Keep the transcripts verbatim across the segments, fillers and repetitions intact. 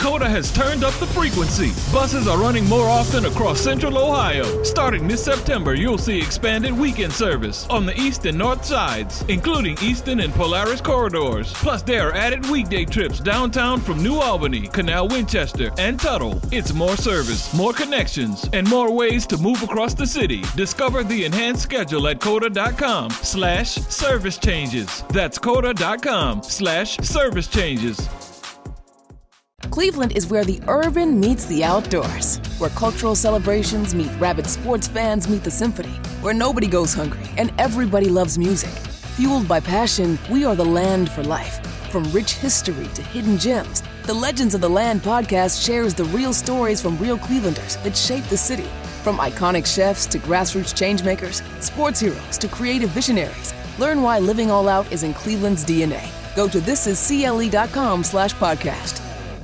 Coda has turned up the frequency. Buses are running more often across Central Ohio. Starting this September, you'll see expanded weekend service on the east and north sides, including Easton and Polaris corridors. Plus, there are added weekday trips downtown from New Albany, Canal Winchester, and Tuttle. It's more service, more connections, and more ways to move across the city. Discover the enhanced schedule at coda.com slash service changes. That's coda.com slash service changes. Cleveland is where the urban meets the outdoors, where cultural celebrations meet rabid sports fans meet the symphony, where nobody goes hungry and everybody loves music. Fueled by passion, we are the land for life. From rich history to hidden gems, the Legends of the Land podcast shares the real stories from real Clevelanders that shape the city. From iconic chefs to grassroots changemakers, sports heroes to creative visionaries, learn why living all out is in Cleveland's D N A. Go to thisiscle.com slash podcast.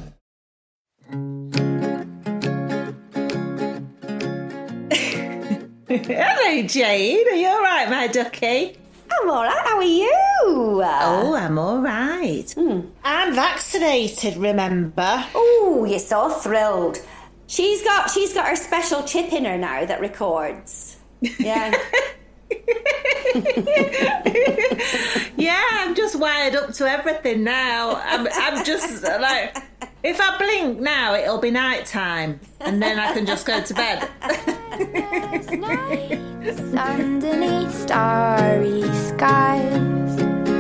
Hello, Jane. Are you all right, my ducky? I'm all right. How are you? Oh, I'm all right. Mm. I'm vaccinated, remember? Oh, you're so thrilled. She's got she's got her special chip in her now that records. Yeah. Yeah, I'm just wired up to everything now. I'm, I'm just like, if I blink now, it'll be night time, and then I can just go to bed. Nights underneath starry skies.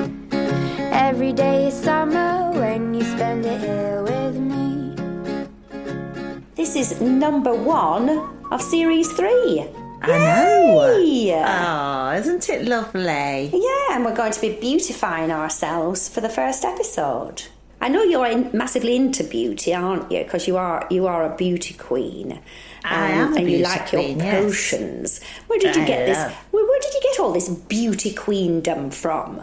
Every day is summer when you spend it here with me. This is number one of series three. I know. Yay! Oh, isn't it lovely? Yeah, and we're going to be beautifying ourselves for the first episode. I know you're in, massively into beauty, aren't you? Because you are you are a beauty queen. Um, I am a and beauty you like queen, your yes. potions. Where did you I get love. this? Where, where did you get all this beauty queendom from?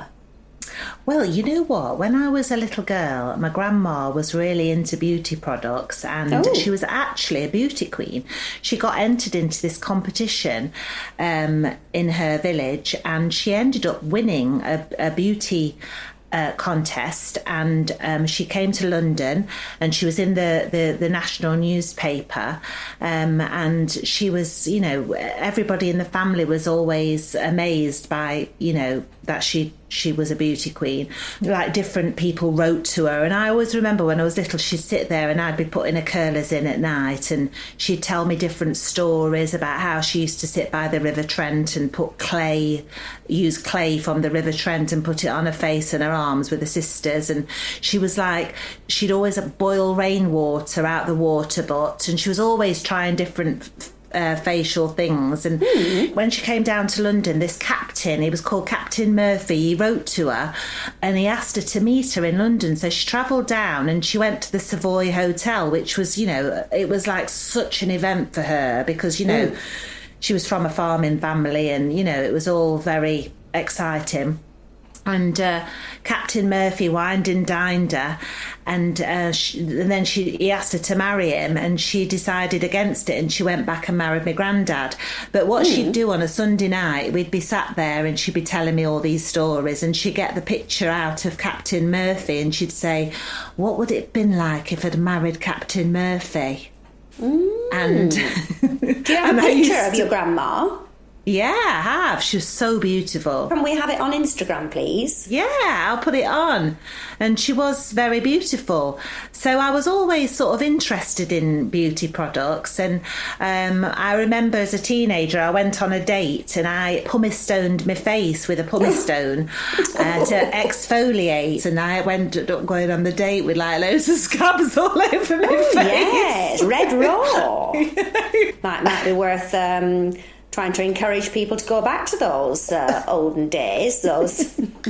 Well, you know what? When I was a little girl, my grandma was really into beauty products, and Oh. she was actually a beauty queen. She got entered into this competition um, in her village, and she ended up winning a, a beauty Uh, contest, and um, she came to London, and she was in the, the, the national newspaper, um, and she was, you know, everybody in the family was always amazed by, you know, that she she was a beauty queen. Like, different people wrote to her, and I always remember when I was little, she'd sit there and I'd be putting her curlers in at night, and she'd tell me different stories about how she used to sit by the River Trent and put clay, use clay from the River Trent and put it on her face and her arms with her sisters. And she was like, she'd always boil rainwater out the water butt, and she was always trying different Uh, facial things. And mm. when she came down to London, this captain, he was called Captain Murphy, he wrote to her and he asked her to meet her in London. So she travelled down and she went to the Savoy Hotel, which was, you know, it was like such an event for her because, you know, mm. she was from a farming family, and, you know, it was all very exciting. And uh, Captain Murphy wined and dined her, and, uh, she, and then she he asked her to marry him, and she decided against it, and she went back and married my granddad. But what mm. she'd do on a Sunday night, we'd be sat there and she'd be telling me all these stories, and she'd get the picture out of Captain Murphy and she'd say, what would it have been like if I'd married Captain Murphy? Mm. And do you have a picture of your grandma? Yeah, I have. She was so beautiful. Can we have it on Instagram, please? Yeah, I'll put it on. And she was very beautiful. So I was always sort of interested in beauty products. And um, I remember as a teenager, I went on a date and I pumice stoned my face with a pumice stone uh, to exfoliate. And I went up going on the date with like loads of scabs all over my oh, face. Yes, red raw. might, might be worth... Um, trying to encourage people to go back to those uh, olden days, those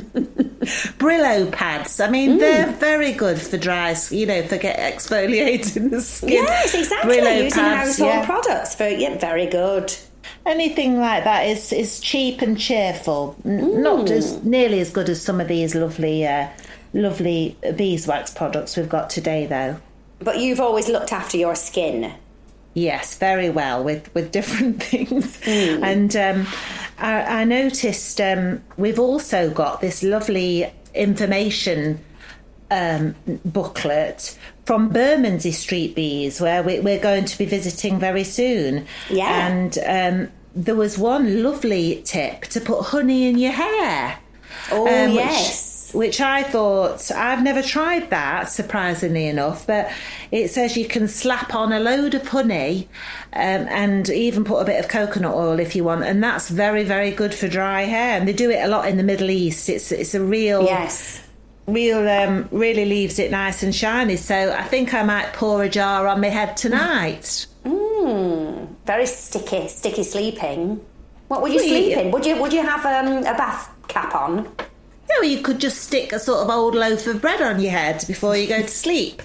Brillo pads. I mean, mm. they're very good for dry, you know, for get exfoliating the skin. Yes, exactly. Brillo Using pads, household yeah. products. For, yeah, very good. Anything like that is, is cheap and cheerful. Mm. Not as nearly as good as some of these lovely, uh, lovely beeswax products we've got today, though. But you've always looked after your skin. Yes, very well with, with different things. Mm. And um, I, I noticed um, we've also got this lovely information um, booklet from Bermondsey Street Bees, where we, we're going to be visiting very soon. Yeah. And um, there was one lovely tip to put honey in your hair. Oh, um, yes. Which, which I thought, I've never tried that, surprisingly enough, but it says you can slap on a load of honey um, and even put a bit of coconut oil if you want, and that's very, very good for dry hair. And they do it a lot in the Middle East. It's it's a real... Yes. Real, um, really leaves it nice and shiny. So I think I might pour a jar on my head tonight. Mmm, very sticky, sticky sleeping. What would you Well, sleep you- in? Would you would you have um, a bath cap on? Yeah, well, you could just stick a sort of old loaf of bread on your head before you go to sleep.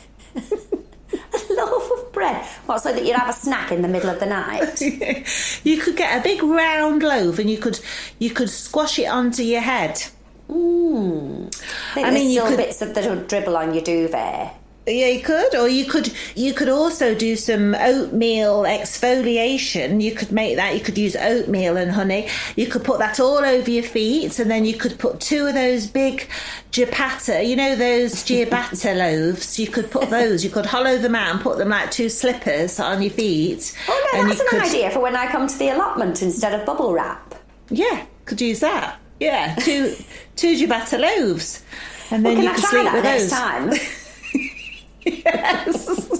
A loaf of bread. What, so that you'd have a snack in the middle of the night? You could get a big round loaf and you could you could squash it onto your head. Mmm. I think I there's mean, you still could- bits of that'll dribble on your duvet. Yeah, you could, or you could you could also do some oatmeal exfoliation. You could make that. You could use oatmeal and honey. You could put that all over your feet, and then you could put two of those big ciabatta. You know those ciabatta loaves. You could put those. You could hollow them out and put them like two slippers on your feet. Oh no, and that's you an could, idea for when I come to the allotment instead of bubble wrap. Yeah, could use that. Yeah, two two ciabatta loaves, and then Well, can you I could try sleep that with next those. time? Yes.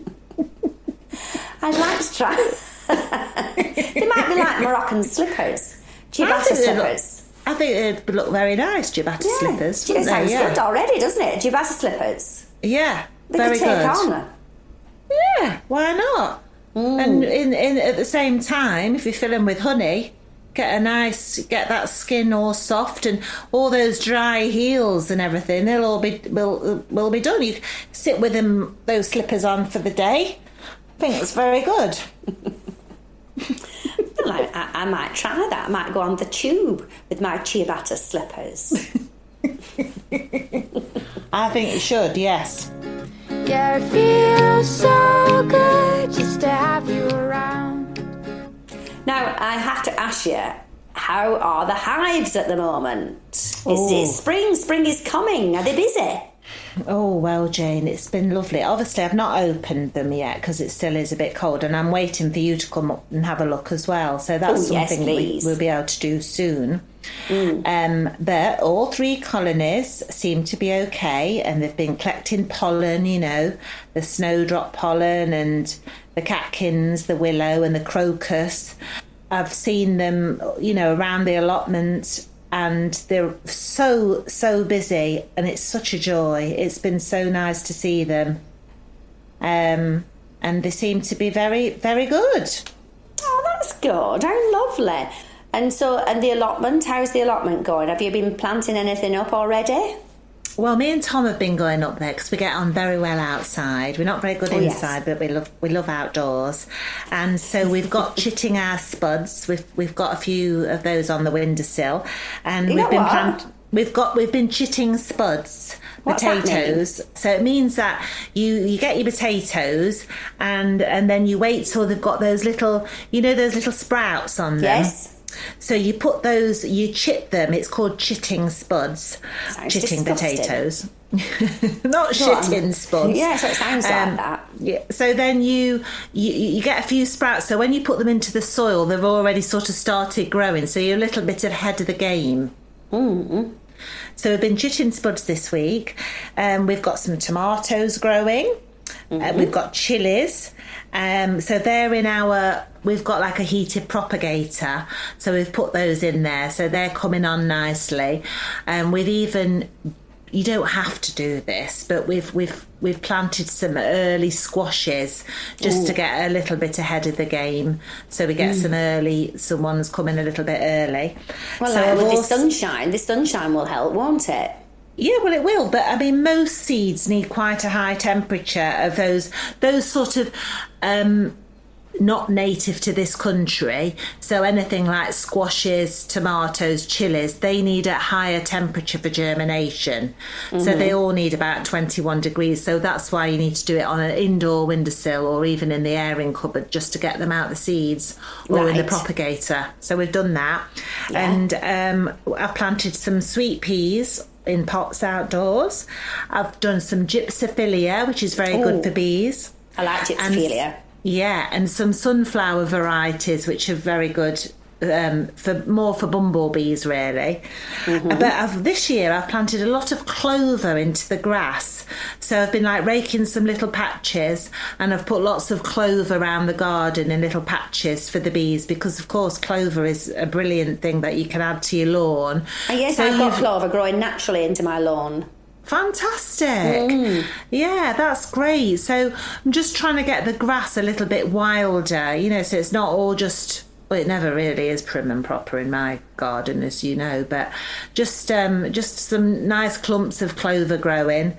I'd like to try. They might be like Moroccan slippers, I ciabatta think they look- slippers. I think they'd look very nice, ciabatta Yeah. slippers. It wouldn't they? sounds Yeah. good already, doesn't it? Ciabatta slippers. Yeah, They very could take good. on. Yeah, why not? And in, in at the same time, if you fill them with honey, get a nice, get that skin all soft, and all those dry heels and everything, they'll all be will will be done. You sit with them, those slippers on for the day. I think it's very good. Well, I, I, I might try that. I might go on the tube with my ciabatta slippers. I think you should. Yes. Yeah, it feels so good just to have you around. Now, I have to ask you, how are the hives at the moment? Is Oh. it spring? Spring is coming. Are they busy? Oh, well, Jane, it's been lovely. Obviously, I've not opened them yet because it still is a bit cold, and I'm waiting for you to come up and have a look as well. So that's Oh, yes, something we, please. we'll be able to do soon. Um, but all three colonies seem to be okay, and they've been collecting pollen, you know, the snowdrop pollen and the catkins, the willow and the crocus. I've seen them, you know, around the allotment, and they're so, so busy, and it's such a joy. It's been so nice to see them. Um, and they seem to be very, very good. Oh, that's good. How lovely. And so, and the allotment, how's the allotment going? Have you been planting anything up already? Well, me and Tom have been going up there because we get on very well outside. We're not very good Oh, yes. inside, but we love we love outdoors. And so we've got chitting our spuds. We've we've got a few of those on the windowsill, and You we've know been what? plant- we've got we've been chitting spuds. What's that mean? Potatoes. So it means that you you get your potatoes, and and then you wait till they've got those little, you know, those little sprouts on them. Yes. So you put those, you chit them. It's called chitting spuds. Sounds chitting disgusting. potatoes. Not Go on. shitting spuds. Yeah, so it sounds like Um, that. Yeah. So then you, you you get a few sprouts. So when you put them into the soil, they've already sort of started growing. So you're a little bit ahead of the game. Mm-hmm. So we've been chitting spuds this week. Um, we've got some tomatoes growing. Mm-hmm. Uh, we've got chilies. Um, so they're in our, we've got like a heated propagator. So we've put those in there. So they're coming on nicely. And um, we've even, you don't have to do this, but we've we've we've planted some early squashes just Ooh. to get a little bit ahead of the game. So we get Mm. some early, some ones coming a little bit early. Well, so like I've with the also- sunshine, the sunshine will help, won't it? Yeah, well, it will. But I mean, most seeds need quite a high temperature of those, those sort of um, not native to this country. So anything like squashes, tomatoes, chilies, they need a higher temperature for germination. So they all need about twenty-one degrees. So that's why you need to do it on an indoor windowsill or even in the airing cupboard just to get them out the seeds, or in the Right. propagator. So we've done that. Yeah. And um, I've planted some sweet peas in pots outdoors. I've done some gypsophilia, which is very Ooh. good for bees. I like gypsophilia. And, yeah, and some sunflower varieties, which are very good um, for more for bumblebees, really. Mm-hmm. But I've, this year I've planted a lot of clover into the grass. So I've been like raking some little patches, and I've put lots of clover around the garden in little patches for the bees, because of course clover is a brilliant thing that you can add to your lawn. And yes, so I've got you've- clover growing naturally into my lawn. Fantastic. Mm. Yeah, that's great. So I'm just trying to get the grass a little bit wilder, you know, so it's not all just, well, it never really is prim and proper in my garden, as you know, but just um, just some nice clumps of clover growing.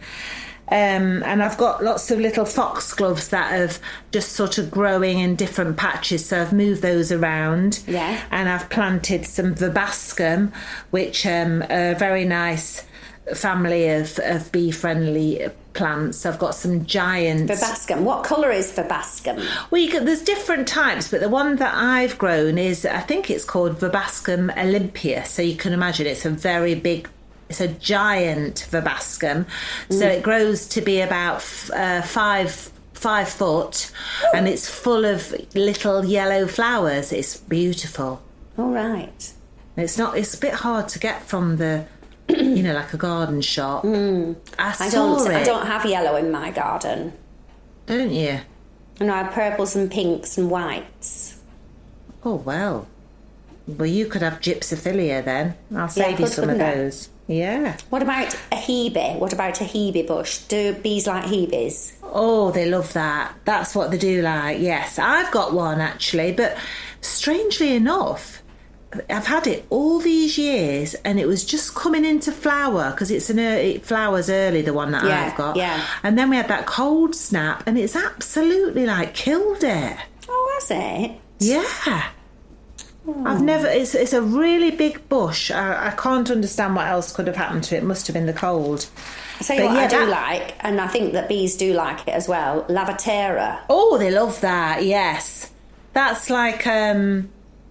Um, and I've got lots of little foxgloves that have just sort of growing in different patches, so I've moved those around. Yeah. And I've planted some verbascum, which um, are very nice family of, of bee-friendly plants. I've got some giant Verbascum. What colour is verbascum? Well, you can, there's different types, but the one that I've grown is, I think it's called Verbascum olympia. So you can imagine it's a very big, it's a giant verbascum. Mm. So it grows to be about uh, five five foot, Ooh. And it's full of little yellow flowers. It's beautiful. All right. It's not. It's a bit hard to get from the. You know, like a garden shop. Mm. I, I saw don't. it. I don't have yellow in my garden. Don't you? And I have purples and pinks and whites. Oh well. Well, you could have gypsophilia then. I'll save yeah, you some of those. I? Yeah. What about a hebe? What about a hebe bush? Do bees like hebes? Oh, they love that. That's what they do like. Yes, I've got one actually, but strangely enough, I've had it all these years, and it was just coming into flower because it's an early, it flowers early, the one that yeah, I've got. Yeah. And then we had that cold snap, and it's absolutely like killed it. Oh, has it? Yeah. Oh. I've never. It's it's a really big bush. I, I can't understand what else could have happened to it. It must have been the cold. I tell you but what, yeah, I do that, like, and I think that bees do like it as well. Lavatera. Oh, they love that. Yes, that's like um.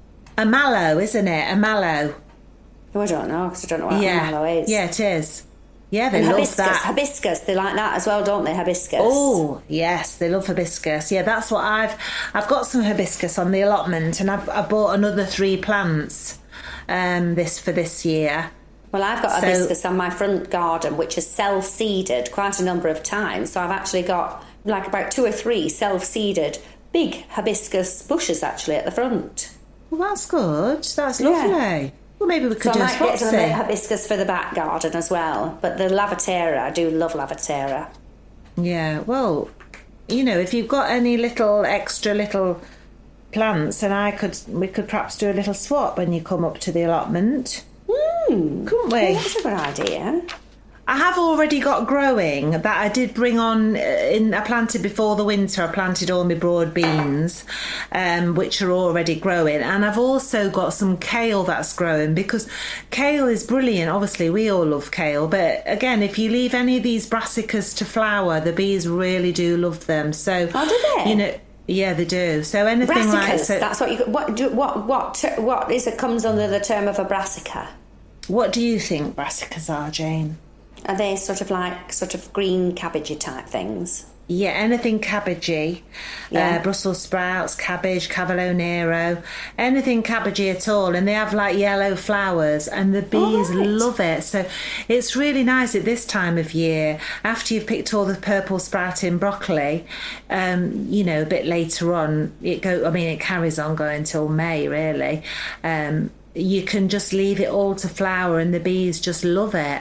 a mallow, isn't it? A mallow. Oh, I don't know, because I don't know what yeah. a mallow is. Yeah, it is. Yeah, they and love hibiscus, that. Hibiscus, they like that as well, don't they? Hibiscus. Oh, yes, they love hibiscus. Yeah, that's what I've... I've got some hibiscus on the allotment, and I've I bought another three plants um, this for this year. Well, I've got so, hibiscus on my front garden, which is self-seeded quite a number of times. So I've actually got like about two or three self-seeded big hibiscus bushes actually at the front. Well, that's good. That's lovely. Yeah. Well, maybe we could so do I a might spot get some see. hibiscus for the back garden as well. But the Lavatera, I do love Lavatera. Yeah, well, you know, if you've got any little extra little plants, and I could, we could perhaps do a little swap when you come up to the allotment. Mm. Couldn't we? Well, that's a good idea. I have already got growing that I did bring on in. I planted before the winter. I planted all my broad beans, um, which are already growing, and I've also got some kale that's growing, because kale is brilliant. Obviously, we all love kale, but again, if you leave any of these brassicas to flower, the bees really do love them. So, oh, do they? You know. Yeah, they do. So anything brassicas, like so, that's what you what do, what what what is it comes under the term of a brassica? What do you think brassicas are, Jane? Are they sort of like sort of green cabbagey type things? Yeah, anything cabbagey, yeah. uh, Brussels sprouts, cabbage, Cavolo Nero, anything cabbagey at all, and they have like yellow flowers, and the bees oh, right. love it. So it's really nice at this time of year, after you've picked all the purple sprouting broccoli. Um, you know, a bit later on, it go. I mean, it carries on going till May, really. Um, you can just leave it all to flower, and the bees just love it.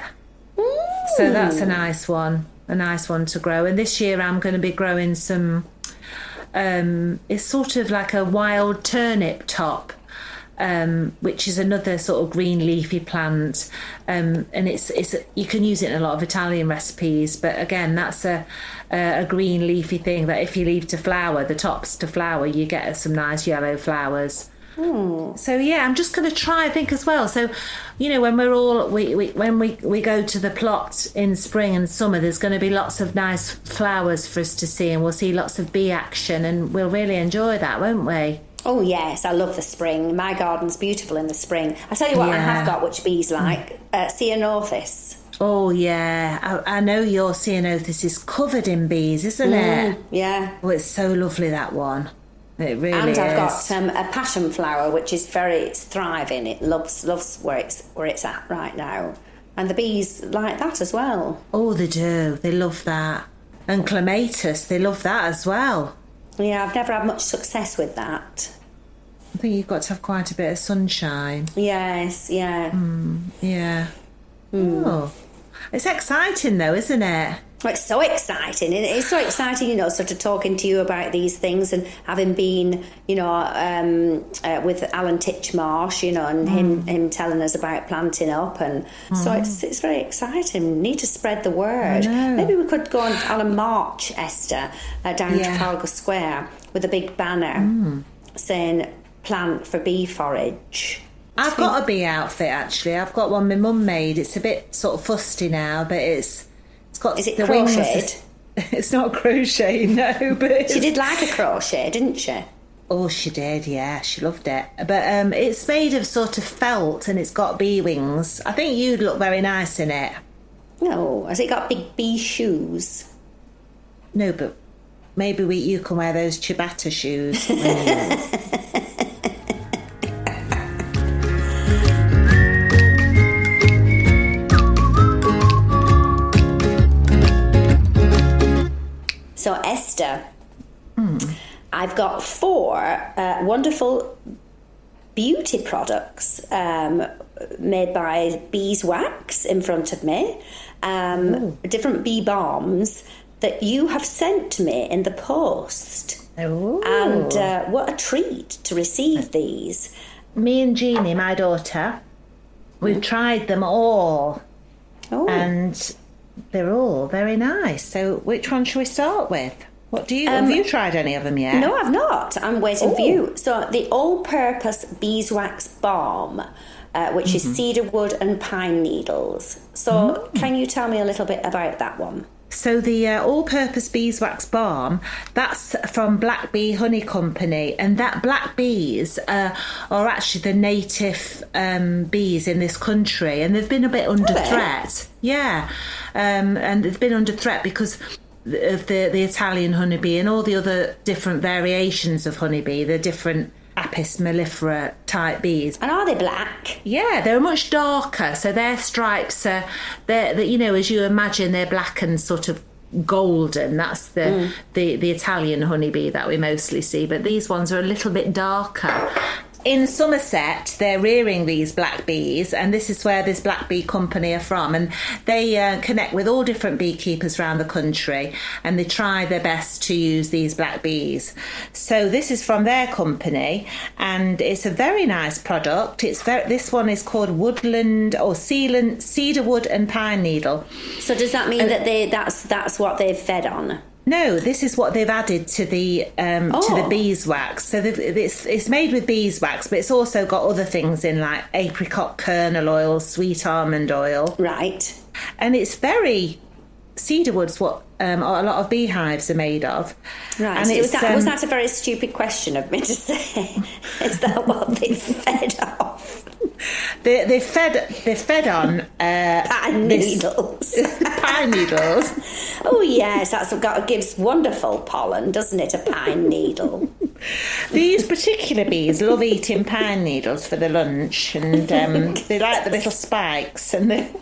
So that's a nice one, a nice one to grow. And this year I'm going to be growing some, um, it's sort of like a wild turnip top, um, which is another sort of green leafy plant. Um, and it's it's you can use it in a lot of Italian recipes. But again, that's a, a, a green leafy thing that if you leave to flower, the tops to flower, you get some nice yellow flowers. Hmm. So yeah, I'm just going to try, I think, as well. So, you know, when we're all we, we when we, we go to the plot in spring and summer, there's going to be lots of nice flowers for us to see, and we'll see lots of bee action, and we'll really enjoy that, won't we? Oh yes, I love the spring. My garden's beautiful in the spring. I tell you what, yeah. I have got which bees like uh, Ceanothus. Oh, yeah. I, I know your ceanothus is covered in bees, isn't Mm, it? yeah. Oh, it's so lovely, that one. It really And is. I've got um, a passion flower, which is very it's thriving. It loves loves where it's where it's at right now, and the bees like that as well. Oh, they do. They love that. And clematis, they love that as well. Yeah, I've never had much success with that. I think you've got to have quite a bit of sunshine. Yes, yeah. Mm, yeah. Mm. Oh, it's exciting though, isn't it? Well, it's so exciting. It's so exciting, you know, sort of talking to you about these things and having been, you know, um, uh, with Alan Titchmarsh, you know, and mm. him him telling us about planting up. And mm. so it's it's very exciting. We need to spread the word. Maybe we could go on, on a march, Esther, uh, down yeah. Trafalgar Square with a big banner mm. saying plant for bee forage. I've got a bee outfit, actually. I've got one my mum made. It's a bit sort of fusty now, but it's... Got Is it the crocheted? Wings. It's not crochet, no. But she did like a crochet, didn't she? Oh, she did. Yeah, she loved it. But um, it's made of sort of felt, and it's got bee wings. I think you'd look very nice in it. No, has it got big bee shoes? No, but maybe we you can wear those ciabatta shoes. When you... So, Esther, mm. I've got four uh, wonderful beauty products um, made by beeswax in front of me, um, different bee balms that you have sent to me in the post. Ooh. And uh, what a treat to receive these. Me and Jeannie, my daughter, we've mm. tried them all. Oh. And... they're all very nice. So which one should we start with? What do you... Um, have you tried any of them yet? No, I've not. I'm waiting Ooh. for you. So the all-purpose beeswax balm, uh, which mm-hmm. is cedarwood and pine needles. So mm. can you tell me a little bit about that one? So the uh, all-purpose beeswax balm, that's from Black Bee Honey Company, and that black bees uh, are actually the native um, bees in this country, and they've been a bit under Are threat. Yeah, um, and they've been under threat because of the, the Italian honeybee and all the other different variations of honeybee, the different Apis mellifera type bees. And are they black? Yeah, they're much darker. So their stripes are, they're, they're, you know, as you imagine, they're black and sort of golden. That's the, mm. the, the Italian honeybee that we mostly see. But these ones are a little bit darker. In Somerset, they're rearing these black bees, and this is where this Black Bee Company are from. And they uh, connect with all different beekeepers around the country, and they try their best to use these black bees. So this is from their company, and it's a very nice product. It's very, this one is called Woodland or Sealand, Cedarwood and Pine Needle. So does that mean uh, that they that's that's what they've fed on? No, this is what they've added to the um, oh. to the beeswax. So it's it's made with beeswax, but it's also got other things in, like apricot kernel oil, sweet almond oil. Right. And it's very... cedarwood's what um, a lot of beehives are made of. Right. And so it's, was, that, um, was that a very stupid question of me to say? Is that what they fed off? They they fed they fed on uh, pine this, needles. Pine needles. Oh yes, that's got gives wonderful pollen, doesn't it? A pine needle. These particular bees love eating pine needles for their lunch, and um, they like the little spikes. And they...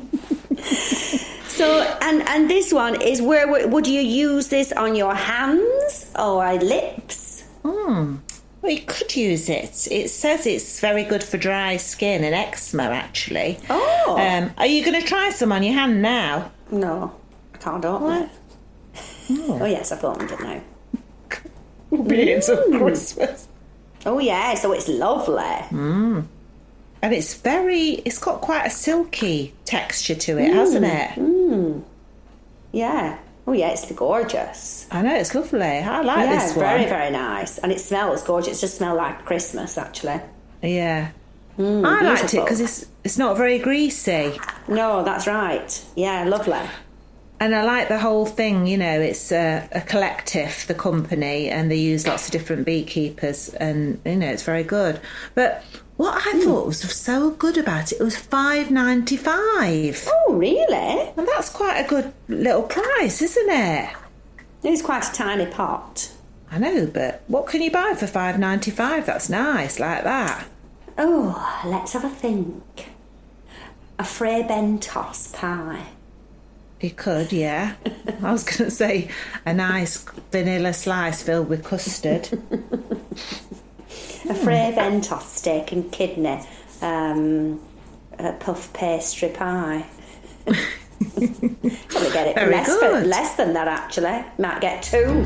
so, and and this one is where would you use this on your hands or lips? Hmm. Well, you could use it. It says it's very good for dry skin and eczema, actually. Oh. Um, are you going to try some on your hand now? No, I can't open it. Oh. oh, yes, I've opened it now. We'll be in some Christmas. Oh, yeah, so it's lovely. Mm. And it's very, it's got quite a silky texture to it, mm. hasn't it? Mm. Yeah. Oh, yeah, it's gorgeous. I know, it's lovely. I like yeah, this one. Yeah, very, very nice. And it smells gorgeous. It just smells like Christmas, actually. Yeah. Mm, I beautiful. liked it because it's, it's not very greasy. No, that's right. Yeah, lovely. And I like the whole thing, you know, it's a, a collective, the company, and they use lots of different beekeepers, and, you know, it's very good. But what I mm. thought was so good about it, it was five ninety-five. Oh, really? And that's quite a good little price, isn't it? It's quite a tiny pot. I know, but what can you buy for five ninety-five? That's nice, like that. Oh, let's have a think. A Fray Bentos pie. You could, yeah. I was going to say a nice vanilla slice filled with custard. A Fray Bentos steak and kidney um, a puff pastry pie. Probably get it Very less, good. For, less than that, actually. Might get two.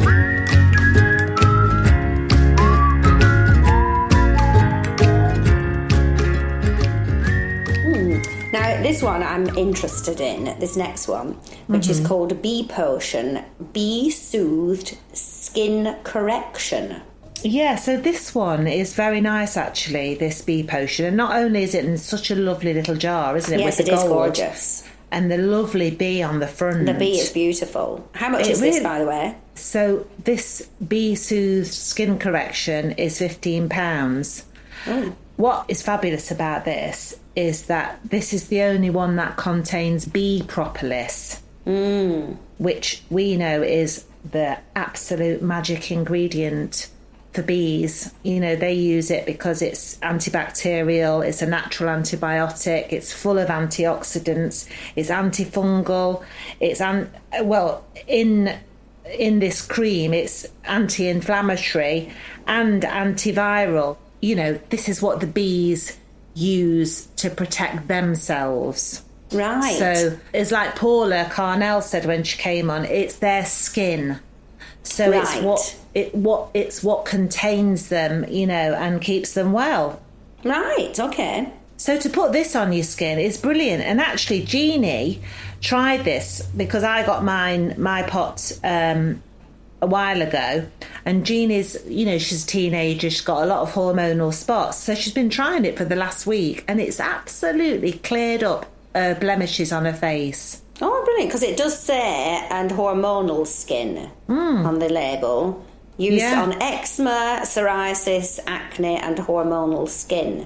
Now, this one I'm interested in, this next one, which mm-hmm. is called Bee Potion, Bee Soothed Skin Correction. Yeah, so this one is very nice, actually, this Bee Potion. And not only is it in such a lovely little jar, isn't it? Yes, with it the is gold, gorgeous. And the lovely bee on the front. The bee is beautiful. How much it is really, this, by the way? So this Bee Soothed Skin Correction is fifteen pounds. Oh. What is fabulous about this is that this is the only one that contains bee propolis, mm. which we know is the absolute magic ingredient for bees. You know, they use it because it's antibacterial, it's a natural antibiotic, it's full of antioxidants, it's antifungal, it's an well in in this cream it's anti-inflammatory and antiviral. You know, this is what the bees use to protect themselves. Right. So it's like Paula Carnell said when she came on, it's their skin. So right. it's what it what it's what contains them, you know, and keeps them well. Right, okay. So to put this on your skin is brilliant. And actually Jeannie tried this because I got mine my pot um a while ago, and Jeannie's, you know, she's a teenager, she's got a lot of hormonal spots, so she's been trying it for the last week, and it's absolutely cleared up uh, blemishes on her face. Oh, brilliant, because it does say and hormonal skin mm. on the label. Used yeah. on eczema, psoriasis, acne and hormonal skin.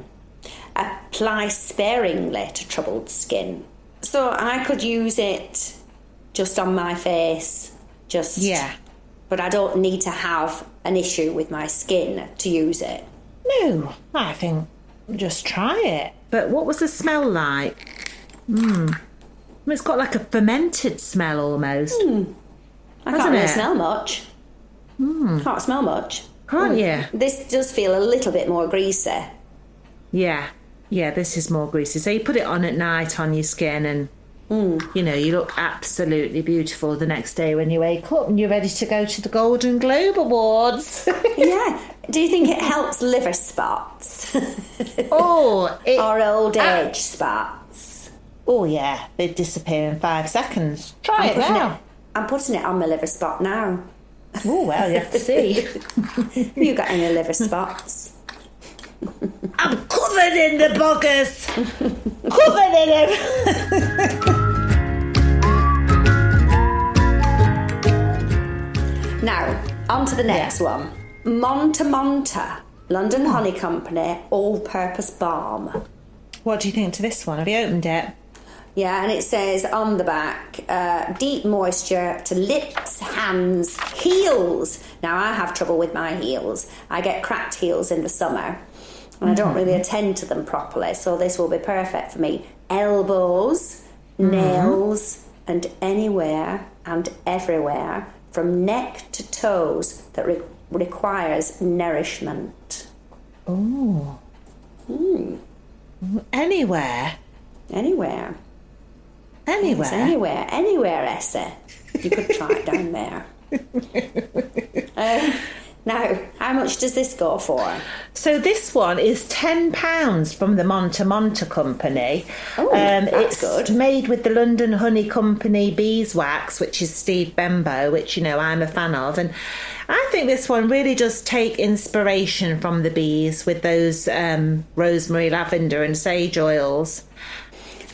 Apply sparingly to troubled skin. So I could use it just on my face, just... Yeah. But I don't need to have an issue with my skin to use it. No, I think just try it. But what was the smell like? Mm. It's got like a fermented smell almost. Mm. I can't really it? smell much. Mm. Can't smell much. Can't mm. you? This does feel a little bit more greasy. Yeah, yeah, this is more greasy. So you put it on at night on your skin and, mm. you know, you look absolutely beautiful the next day when you wake up and you're ready to go to the Golden Globe Awards. Yeah. Do you think it helps liver spots? Oh, it, or old age uh, spots? Oh, yeah. They disappear in five seconds. Try I'm it now. It, I'm putting it on my liver spot now. Oh, well, you have to see. Have you got any liver spots? I'm covered in the buggers. Covered in them. Now, on to the next yeah. one. Monta Monta, London Honey Company, all-purpose balm. What do you think to this one? Have you opened it? Yeah, and it says on the back, uh, deep moisture to lips, hands, heels. Now, I have trouble with my heels. I get cracked heels in the summer, and I don't really attend to them properly, so this will be perfect for me. Elbows, mm-hmm. nails, and anywhere and everywhere, from neck to toes, that re- requires nourishment. Oh. Mm. Anywhere? Anywhere. Anywhere? Yes, anywhere. Anywhere, Essie. You could try it down there. uh, now, how much does this go for? So this one is ten pounds from the Monta Monta Company. Oh, um, that's it's good. Made with the London Honey Company beeswax, which is Steve Bembo, which, you know, I'm a fan of. And I think this one really does take inspiration from the bees with those um, rosemary, lavender and sage oils.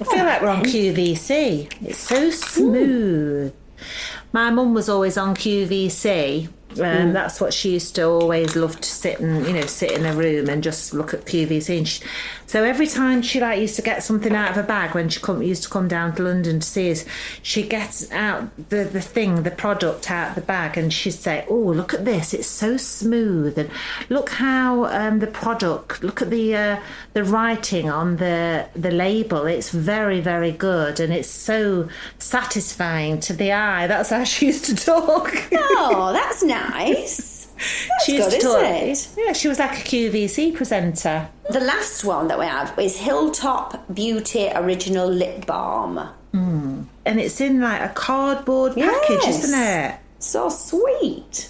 I feel like we're on Q V C. It's so smooth. Mm. My mum was always on Q V C. Um, mm. That's what she used to always love to sit and, you know, sit in a room and just look at Q V C. And she, so every time she like used to get something out of a bag when she come, used to come down to London to see us, she'd get out the, the thing, the product out of the bag, and she'd say, "Oh, look at this! It's so smooth, and look how um, the product. Look at the uh, the writing on the the label. It's very, very good, and it's so satisfying to the eye." That's how she used to talk. Oh, that's nice. Nice. That's she used good, to talk, isn't it? Yeah, she was like a Q V C presenter. The last one that we have is Hilltop Beauty Original Lip Balm. Mm. And it's in like a cardboard package, yes. isn't it? So sweet.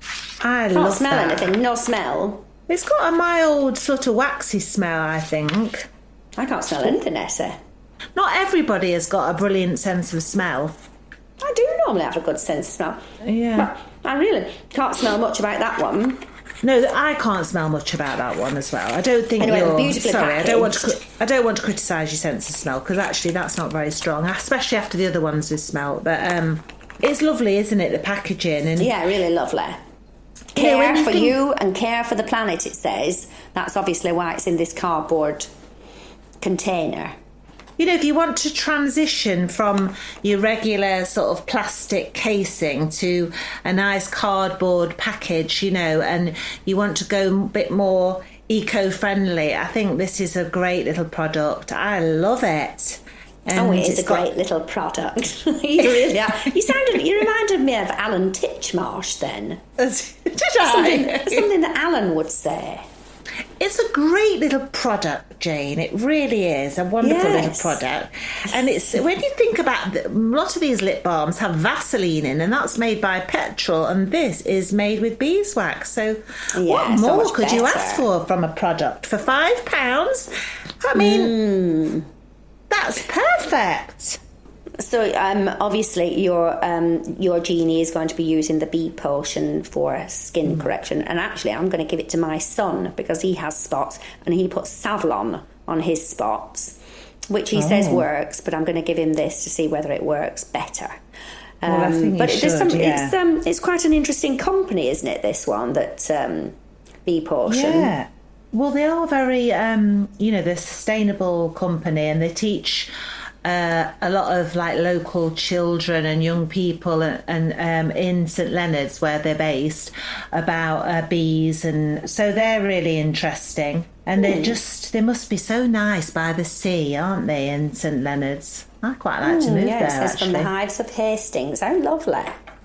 I Can't love smell that. anything, no smell. It's got a mild sort of waxy smell, I think. I can't smell anything, Essie. Not everybody has got a brilliant sense of smell. I do normally have a good sense of smell. Yeah. But I really can't smell much about that one. No, I can't smell much about that one as well. I don't think anyway, you're... beautifully Sorry, packaged. I don't want to. I don't want to criticise your sense of smell, because actually that's not very strong, especially after the other ones with smell. But um, it's lovely, isn't it? The packaging and yeah, really lovely. Care yeah, you for think... you and care for the planet. It says that's obviously why it's in this cardboard container. You know, if you want to transition from your regular sort of plastic casing to a nice cardboard package, you know, and you want to go a bit more eco-friendly, I think this is a great little product. I love it. And oh, it is a got... great little product. You really are. You sounded, you reminded me of Alan Titchmarsh then. Did I? Something, something that Alan would say. It's a great little product, Jane. It really is a wonderful yes. little product. And it's when you think about the, a lot of these lip balms have Vaseline in, and that's made by petrol, and this is made with beeswax. So yeah, what so more much could better. you ask for from a product for five pounds? I mean, mm. that's perfect. So um, obviously your um, your Jeannie is going to be using the bee potion for skin mm. correction, and actually I'm going to give it to my son because he has spots and he puts Savlon on his spots, which he oh. says works, but I'm going to give him this to see whether it works better. Um, well, I think but you there's should, some, yeah. it's um, it's quite an interesting company, isn't it? This one that um, bee potion. Yeah. Well, they are very, um, you know, they're a sustainable company, and they teach uh, a lot of like local children and young people and, and um, in St Leonard's where they're based about uh, bees, and so they're really interesting. And they're just, they must be so nice by the sea, aren't they, in St Leonard's? I quite like to move mm, yes, there, it's actually. from the Hives of Hastings. How lovely.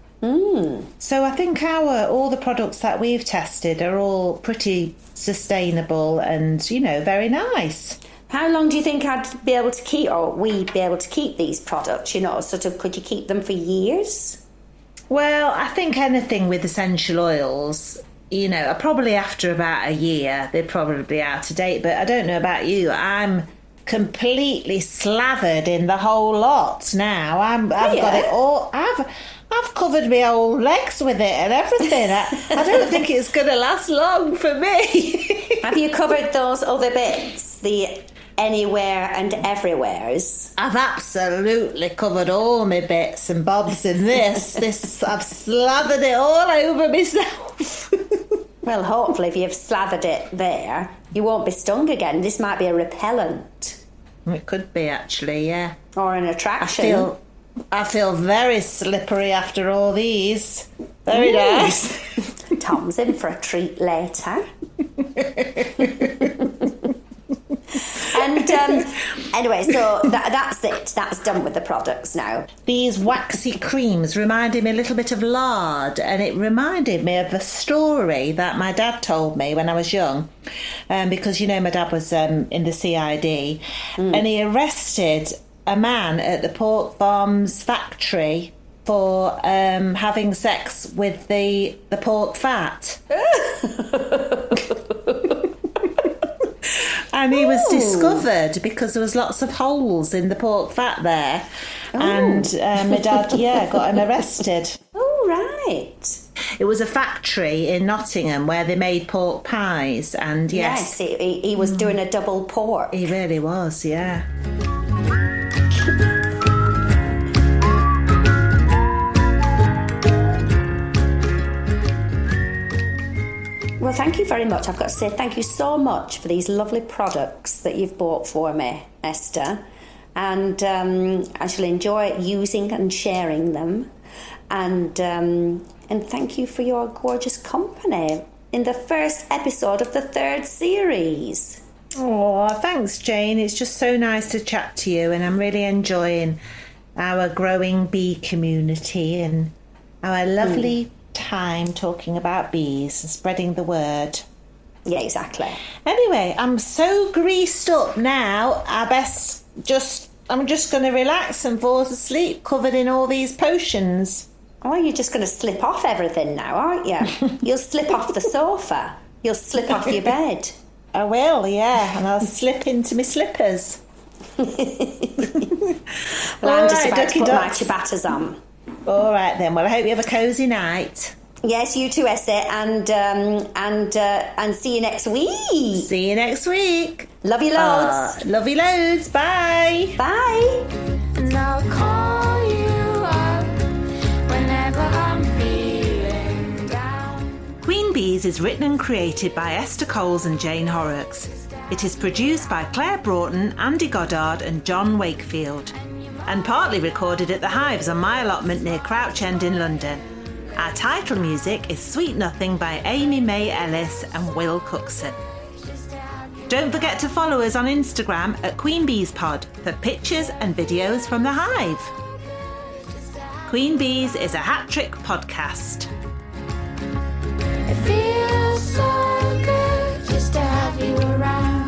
Mm. So I think our all the products that we've tested are all pretty sustainable and, you know, very nice. How long do you think I'd be able to keep, or we be able to keep these products? You know, sort of, could you keep them for years? Well, I think anything with essential oils, you know, probably after about a year, they're probably out of date. But I don't know about you. I'm completely slathered in the whole lot now. I'm, I've yeah. got it all. I've I've covered my old legs with it and everything. I, I don't think it's going to last long for me. Have you covered those other bits? The anywhere and everywheres? I've absolutely covered all my bits and bobs in this. This I've slathered it all over myself. Well, hopefully if you've slathered it there, you won't be stung again. This might be a repellent. It could be, actually, yeah. Or an attraction. I feel, I feel very slippery after all these. Very Ooh. Nice. Tom's in for a treat later. And um, anyway, so that, that's it. That's done with the products now. These waxy creams reminded me a little bit of lard, and it reminded me of a story that my dad told me when I was young, um, because, you know, my dad was um, in the C I D, mm. and he arrested a man at the pork farms factory for um, having sex with the, the pork fat. And he was Ooh. discovered because there was lots of holes in the pork fat there. Ooh. And um, my dad, yeah, got him arrested. Oh, right. It was a factory in Nottingham where they made pork pies. And yes, yes he, he was doing a double pork. He really was, yeah. Well, thank you very much. I've got to say thank you so much for these lovely products that you've bought for me, Esther. And um, I shall enjoy using and sharing them. And um, and thank you for your gorgeous company in the first episode of the third series. Oh, thanks, Jane. It's just so nice to chat to you, and I'm really enjoying our growing bee community and our lovely mm. time talking about bees and spreading the word. Yeah, exactly. Anyway, I'm so greased up now. I best just, I'm just going to relax and fall asleep covered in all these potions. Oh, you're just going to slip off everything now, aren't you? You'll slip off the sofa. You'll slip off your bed. I will, yeah, and I'll slip into my slippers. Well, I'm just right, about to put ducks. my ciabattas on. All right then. Well, I hope you have a cosy night. Yes, you too, Essie, and um, and uh, and see you next week. See you next week. Love you loads. Uh, love you loads. Bye. Bye. And I'll call you up whenever I'm feeling down. Queen Bees is written and created by Esther Coles and Jane Horrocks. It is produced by Claire Broughton, Andy Goddard and John Wakefield, and partly recorded at the Hives on my allotment near Crouch End in London. Our title music is Sweet Nothing by Amy May Ellis and Will Cookson. Don't forget to follow us on Instagram at Queen Bees Pod for pictures and videos from the Hive. Queen Bees is a hat-trick podcast. It feels so good just to have you around.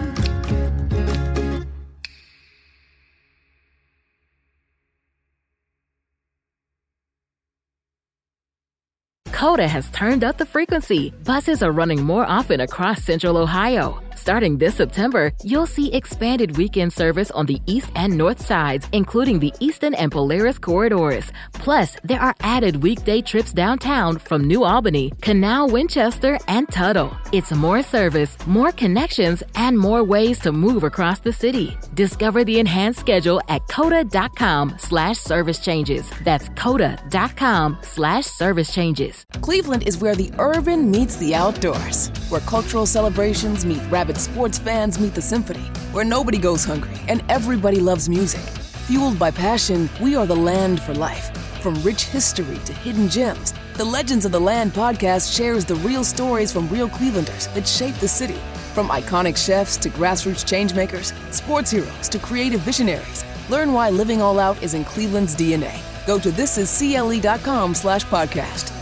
Coda has turned up the frequency. Buses are running more often across Central Ohio. Starting this September, you'll see expanded weekend service on the east and north sides, including the Eastern and Polaris corridors. Plus, there are added weekday trips downtown from New Albany, Canal, Winchester, and Tuttle. It's more service, more connections, and more ways to move across the city. Discover the enhanced schedule at coda.com slash service changes. That's coda.com slash service changes. Cleveland is where the urban meets the outdoors, where cultural celebrations meet rabid sports fans meet the symphony, where nobody goes hungry and everybody loves music. Fueled by passion, we are the land for life. From rich history to hidden gems, the Legends of the Land podcast shares the real stories from real Clevelanders that shape the city. From iconic chefs to grassroots changemakers, sports heroes to creative visionaries, learn why living all out is in Cleveland's D N A. Go to thisiscle.com slash podcast.